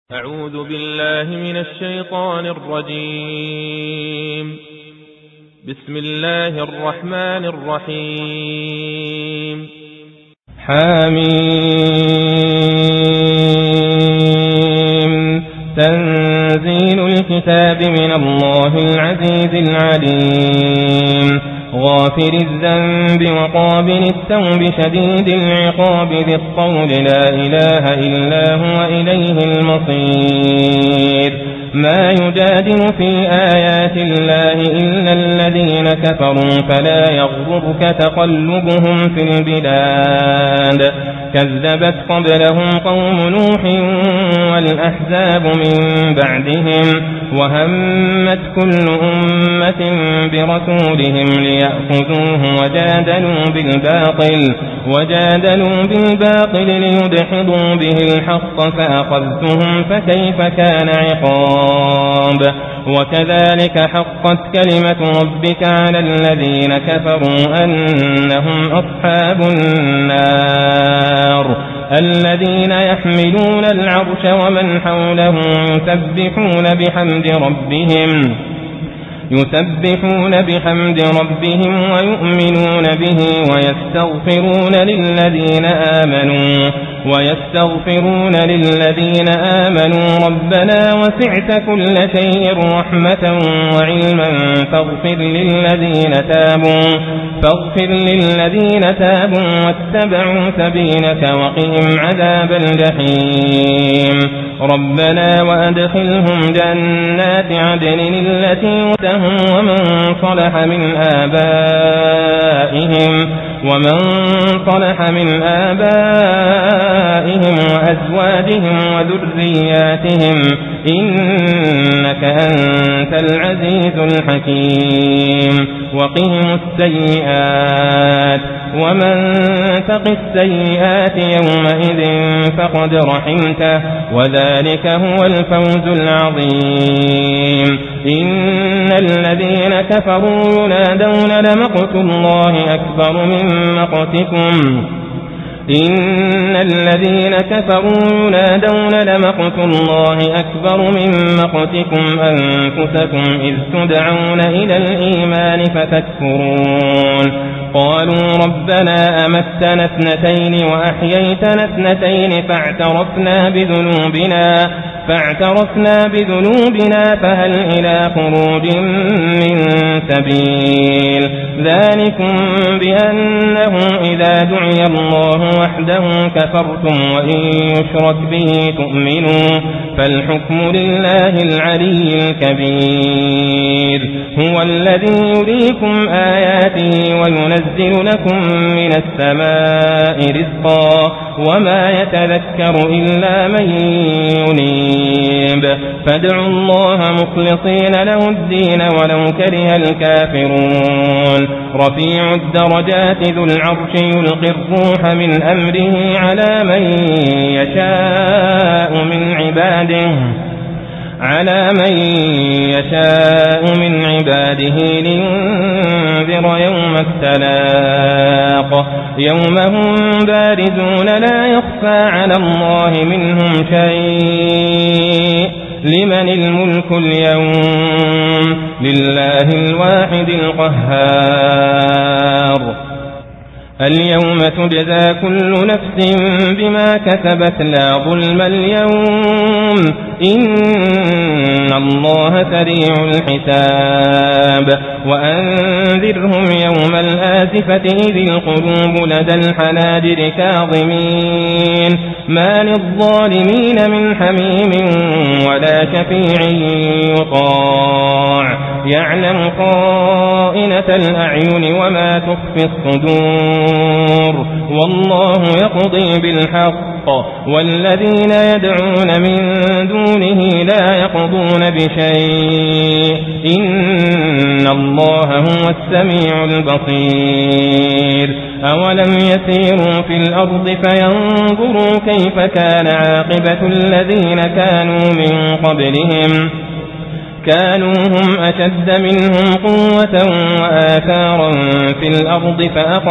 أعوذ بالله من الشيطان الرجيم. بسم الله الرحمن الرحيم. حميم. تنزيل الكتاب من الله العزيز العليم، غافر الذنب وقابل التوب شديد العقاب ذي الطول لا إله إلا هو إليه المصير. ما يجادل في آيات الله إلا الذين كفروا فلا يغررك تقلبهم في البلاد. كذبت قبلهم قوم نوح والأحزاب من بعدهم، وهمت كل أمة برسولهم ليأخذوه وجادلوا بالباطل ليدحضوا به الحق فأخذتهم فكيف كان عقاب. وكذلك حقت كلمة ربك على الذين كفروا أنهم أصحاب النار. الذين يحملون العرش ومن حوله يسبحون بحمد ربهم ويؤمنون به ويستغفرون للذين آمنوا ربنا وسعت كل شيء رحمة وعلما فاغفر للذين تابوا واتبعوا سبيلك وقهم عذاب الجحيم. ربنا وأدخلهم جنات عدن التي وعدتهم ومن صلح من آبائهم وأزواجهم وذرياتهم إنك أنت العزيز الحكيم. وقهم السيئات ومن تق السيئات يومئذ فقد رحمته وذلك هو الفوز العظيم. إن الذين كفروا ينادون لمقت الله أكبر من مقتكم أنفسكم إذ تدعون إلى الإيمان فتكفرون. قالوا ربنا أمتنا اثنتين وأحييتنا اثنتين فاعترفنا بذنوبنا فهل إلى خروج من سبيل. ذلكم بأنه إذا دعي الله وحده كفرتم وإن يشرك به تؤمنوا فالحكم لله العلي الكبير. هو الذي يريكم آياته وينزل لكم من السماء رزقا وما يتذكر إلا من ينيب. فادعوا الله مخلصين له الدين ولو كره الكافرون. رفيع الدرجات ذو العرش يلقي الروح من أمره على من يشاء من عباده لينذر يوم التلاق. يوم هم بارزون لا يخفى على الله منهم شيء. لمن الملك اليوم؟ لله الواحد القهار. اليوم تجزى كل نفس بما كسبت لا ظلم اليوم إن الله سريع الحساب. وأنذرهم يوم الآزفة إذ القلوب لدى الحناجر كاظمين ما للظالمين من حميم ولا شفيع يطاع. يعلم خائنة الأعين وما تخفي الصدور والله يقضي بالحق والذين يدعون من دونه لا يقضون بشيء إن الله هو السميع البصير. أولم يسيروا في الأرض فينظروا كيف كان عاقبة الذين كانوا من قبلهم كانوا هم أشد منهم قوة وآثارا في الأرض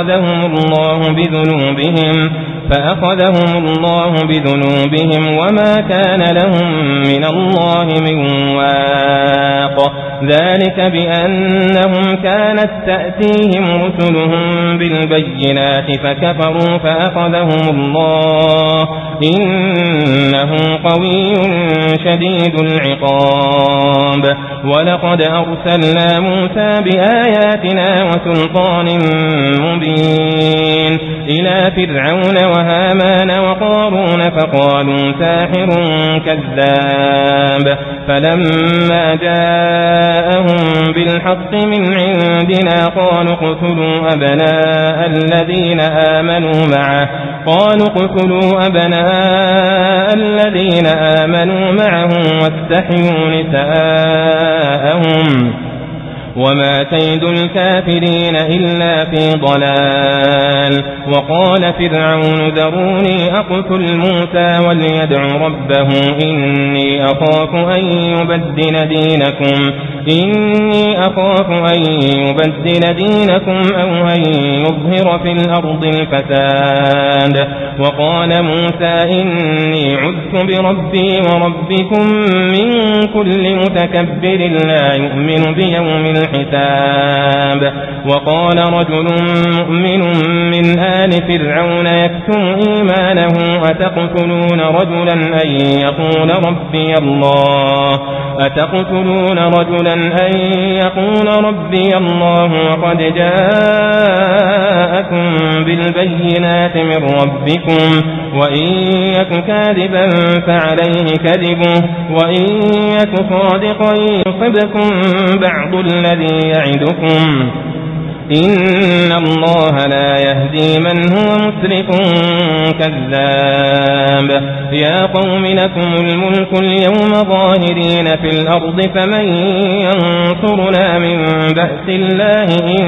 فأخذهم الله بذنوبهم وما كان لهم من الله من واق ذلك بأنهم كانت تأتيهم رسلهم بالبينات فكفروا فأخذهم الله إنه قوي شديد العقاب ولقد أرسلنا موسى بآياتنا وسلطان مبين إلى فرعون وهامان وقارون فقالوا ساحر كذاب فلما جاءهم بالحق من عندنا قالوا اقتلوا أبناء الذين آمنوا معه واستحيوا نساءهم وما كيد الكافرين إلا في ضلال وقال فرعون ذروني أقتل موسى وليدع ربه إني أخاف أن يبدل دينكم أو أن يظهر في الأرض الفساد وقال موسى إني عذت بربي وربكم من كل متكبر لا يؤمن بيوم الحساب وقال رجل مؤمن من آل فرعون يكتم إيمانه أتقتلون رجلا أن يقول ربي الله وقد جاءكم بالبينات من ربكم وإن يك كاذبا فعليه كذبه وإن يك صادقا يصبكم بعض الذي يعدكم إن الله لا يهدي من هو مسرف كذاب يا قوم لكم الملك اليوم ظاهرين في الأرض فمن ينصرنا من بأس الله إن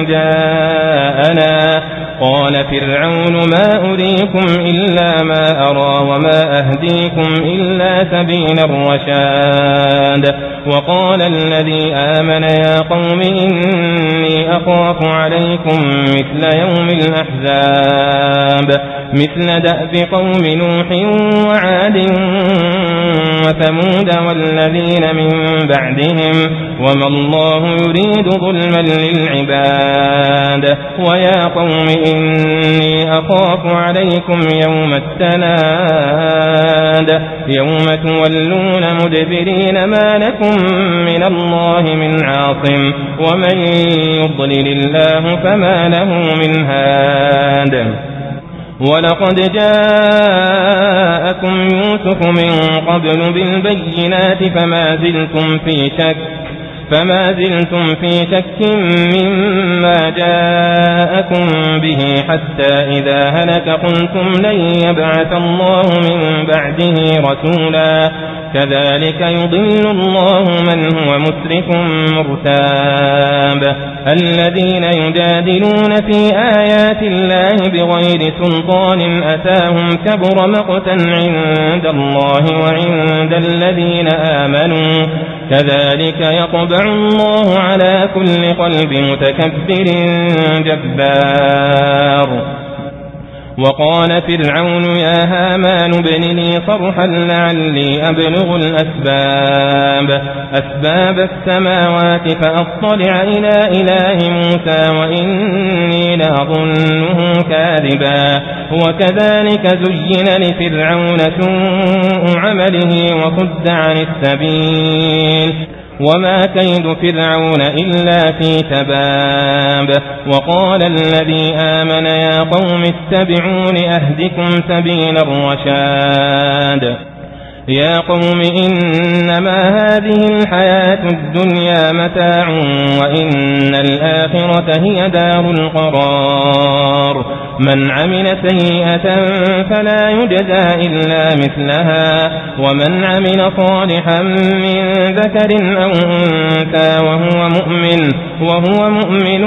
جاءنا قال فرعون ما أريكم إلا ما أرى وما أهديكم إلا سبيل الرشاد وقال الذي آمن يا قوم إني أخاف عليكم مثل يوم الأحزاب مثل دأب قوم نوح وعاد وثمود والذين من بعدهم وما الله يريد ظلما للعباد ويا قوم إني أخاف عليكم يوم التناد يوم تولون مدبرين ما لكم من الله من عاصم ومن يضلل الله فما له من هاد ولقد جاءكم يوسف من قبل بالبينات فما زلتم في شك مما جاءكم به حتى إذا هلك قلتم لن يبعث الله من بعده رسولا كذلك يضل الله من هو مسرف مرتاب الذين يجادلون في آيات الله بغير سلطان أتاهم كبر مقتا عند الله وعند الذين آمنوا كذلك يطبع الله على كل قلب متكبر جبار وقال فرعون يا هامان ابن لي صرحا لعلي أبلغ أسباب السماوات فأطلع إلى إله موسى وإني لأظنه كاذبا وكذلك زين لفرعون سوء عمله وصد عن السبيل وما كيد فرعون إلا في تباب وقال الذي آمن يا قوم اتبعون أهدكم سبيل الرشاد يا قوم إنما هذه الحياة الدنيا متاع وإن الآخرة هي دار القرار من عمل سيئة فلا يجزى إلا مثلها ومن عمل صالحا من ذكر أو أنثى وهو مؤمن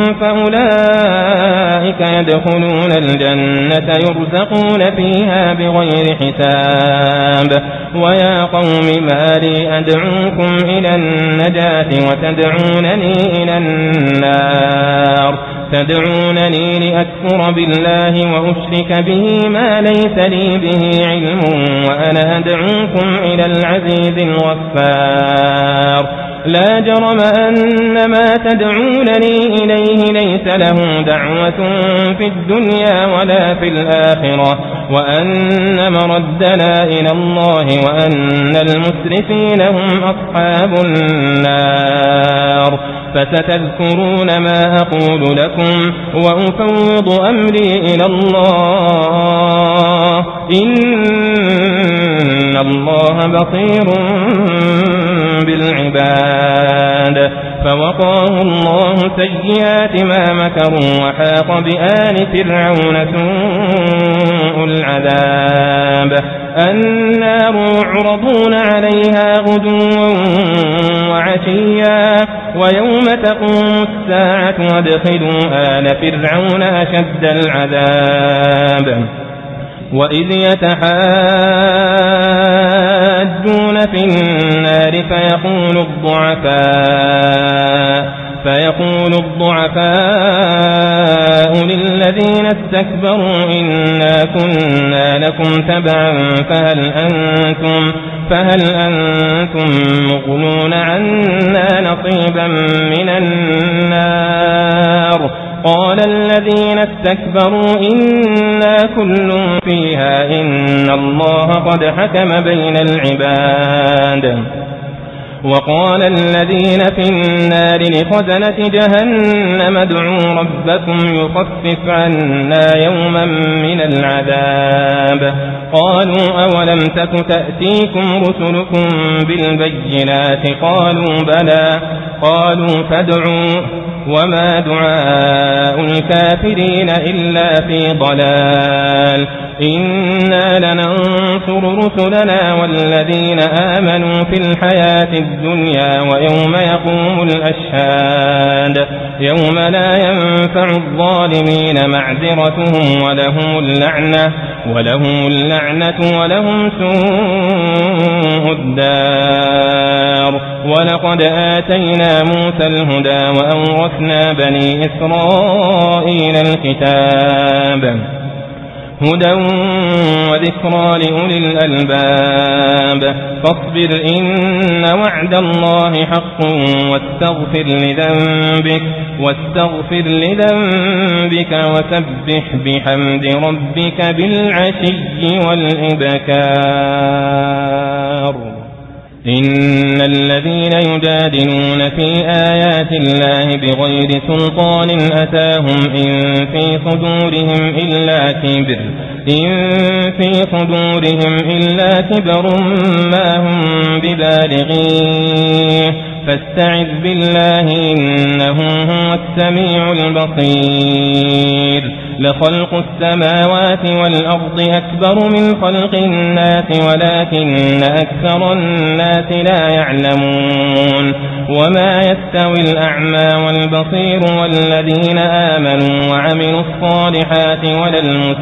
فأولئك يدخلون الجنة يرزقون فيها بغير حساب ويا قوم ما لي أدعوكم إلى النجاة وتدعونني إلى النار تدعونني لأكفر بالله وأشرك به ما ليس لي به علم وأنا أدعوكم إلى العزيز الغفار لا جرم أن ما تدعونني إليه ليس له دعوة في الدنيا ولا في الآخرة وأن مردنا إلى الله وأن المسرفين هم أصحاب النار فستذكرون ما أقول لكم وأفوض أمري إلى الله إن الله بصير بالعباد فوقاه الله سيئات ما مكروا وحاق بآل فرعون سوء العذاب النار يعرضون عليها غدوا وعشيا ويوم تقوم الساعة وادخلوا آل فرعون أشد العذاب وإذ يتحاجون في النار فيقول الضعفاء للذين استكبروا إنا كنا لكم تبعا فهل أنتم مغنون عنا نصيبا من النار قال الذين استكبروا إنا كل فيها إن الله قد حكم بين العباد وقال الذين في النار لخزنة جهنم ادعوا ربكم يخفف عنا يوما من العذاب قالوا أولم تك تأتيكم رسلكم بالبينات قالوا بلى قالوا فادعوا وما دعاء الكافرين إلا في ضلال إنا لننصر رسلنا والذين آمنوا في الحياة الدنيا ويوم يقوم الأشهاد يوم لا ينفع الظالمين معذرتهم ولهم اللعنة ولهم سوء الدار ولقد آتينا موسى الهدى وأورثنا بني إسرائيل الكتاب هدى وذكرى لأولي الألباب فاصبر إن وعد الله حق واستغفر لذنبك وسبح بحمد ربك بالعشي والإبكار إن الذين يجادلون في آيات الله بغير سلطان أتاهم إن في صدورهم إلا كبر ما هم ببالغيه فاستعذ بالله إنه هو السميع البصير لخلق السماوات والأرض أكبر من خلق الناس ولكن أكثر الناس لا يعلمون وما يستوي الأعمى والبصير والذين آمنوا وعملوا الصالحات ولا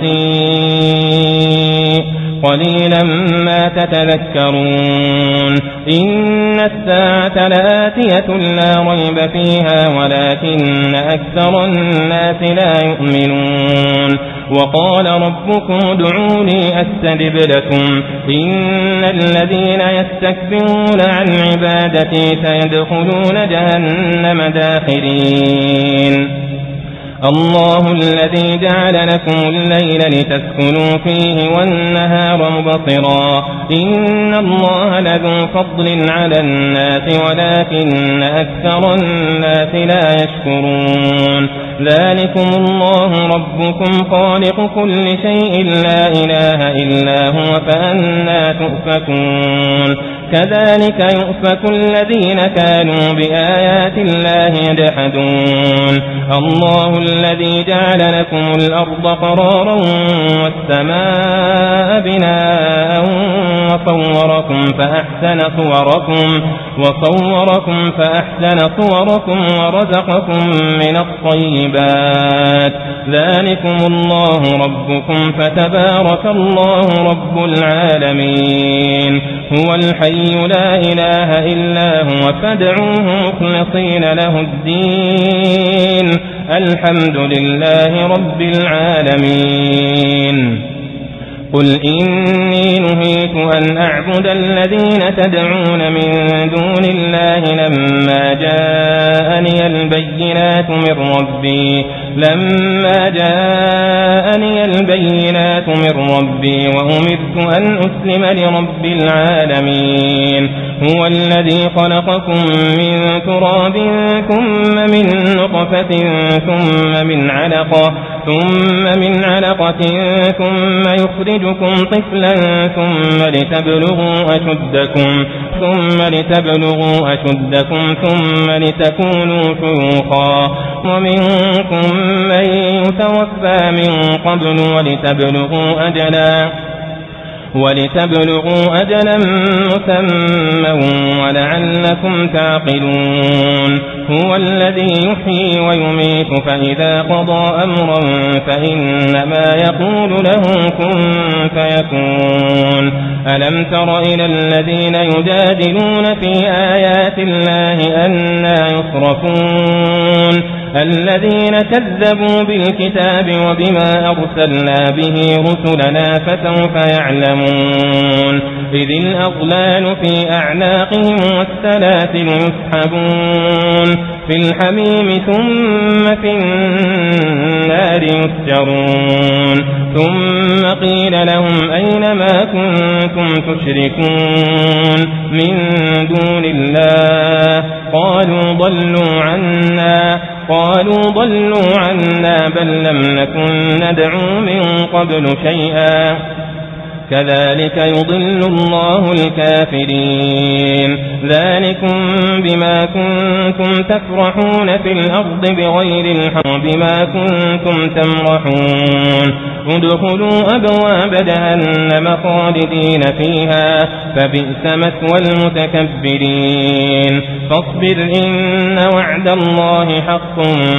المسيء قليلا ما تتذكرون إن الساعة لآتية لا ريب فيها ولكن أكثر الناس لا يؤمنون وقال ربكم ادعوني أستجب لكم إن الذين يستكبرون عن عبادتي سيدخلون جهنم داخرين الله الذي جعل لكم الليل لتسكنوا فيه والنهار مبصرا إن الله لذو فضل على الناس ولكن أكثر الناس لا يشكرون ذلكم الله ربكم خالق كل شيء لا إله إلا هو فأنى تؤفكون كذلك يؤفك الذين كانوا بآيات الله يجحدون الله الذي جعل لكم الأرض قرارا والسماء بناء وصوركم فأحسن صوركم ورزقكم من الطيبات ذلكم الله ربكم فتبارك الله رب العالمين هو الحي لا إله إلا هو فادعوه مخلصين له الدين الحمد لله رب العالمين قل إني نهيت أن أعبد الذين تدعون من دون الله لما جاءني البينات من ربي وأمرت أن أسلم لرب العالمين هو الذي خلقكم من تراب ثم من نطفة ثم من علقة ثم يخرجكم طفلا ثم لتبلغوا أشدكم ثم لتكونوا شيوخا ومنكم من يتوفى من قبل ولتبلغوا أجلا مسمى ولعلكم تعقلون هو الذي يحيي ويميت فإذا قضى أمرا فإنما يقول له كن فيكون ألم تر إلى الذين يجادلون في آيات الله أنى يصرفون الذين كذبوا بالكتاب وبما أرسلنا به رسلنا فسوف يعلمون إذ الأغلال في أعناقهم والسلاسل يسحبون في الحميم ثم في النار يسجرون ثم قيل لهم أين ما كنتم تشركون من دون الله قالوا ضلوا عنا بل لم نكن ندعو من قبل شيئا كذلك يضل الله الكافرين ذلكم بما كنتم تفرحون في الأرض بغير الحق بما كنتم تمرحون ادخلوا أبواب جهنم خالدين فيها فبئس مثوى المتكبرين فاصبر إن وعد الله حق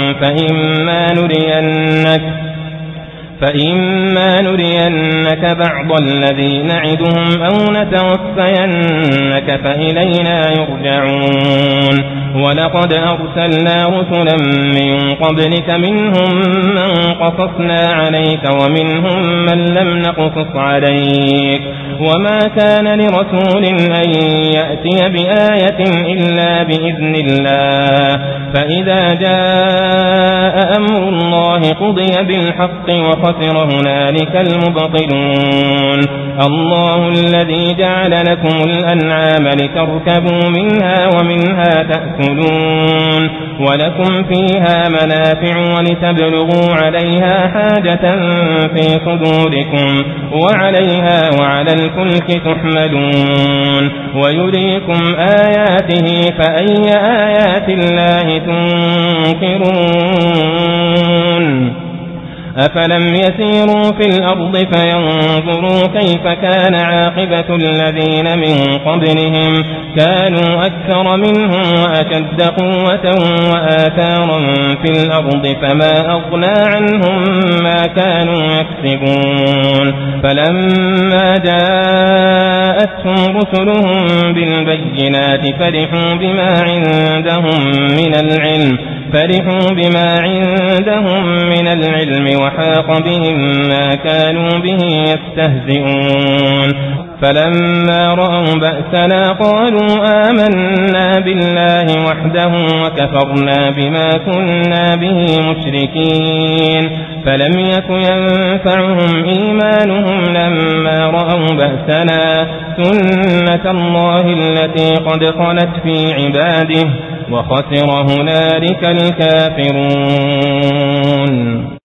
فإما نرينك بعض الذي نعدهم أو نتوفينك فإلينا يرجعون ولقد أرسلنا رسلا من قبلك منهم من قصصنا عليك ومنهم من لم نقصص عليك وما كان لرسول أن يأتي بآية إلا بإذن الله فإذا جاء أمر الله قضي بالحق وخسر هنالك المبطلون الله الذي جعل لكم الأنعام لتركبوا منها ومنها تأكلون ولكم فيها منافع ولتبلغوا عليها حاجة في صدوركم وعليها وعلى الفلك تحملون ويريكم آياته فأي آيات الله تنكرون أفلم يسيروا في الأرض فينظروا كيف كان عاقبة الذين من قبلهم كانوا أكثر منهم وأشد قوة وآثارا في الأرض فما أغنى عنهم ما كانوا يكسبون فلما جاءتهم رسلهم بالبينات فرحوا بما عندهم من العلم وحاق بهم ما كانوا به يستهزئون فلما رأوا بأسنا قالوا آمنا بالله وحده وكفرنا بما كنا به مشركين فلم يك ينفعهم إيمانهم لما رأوا بأسنا سنة الله التي قد خلت في عباده وخسر هنالك الكافرون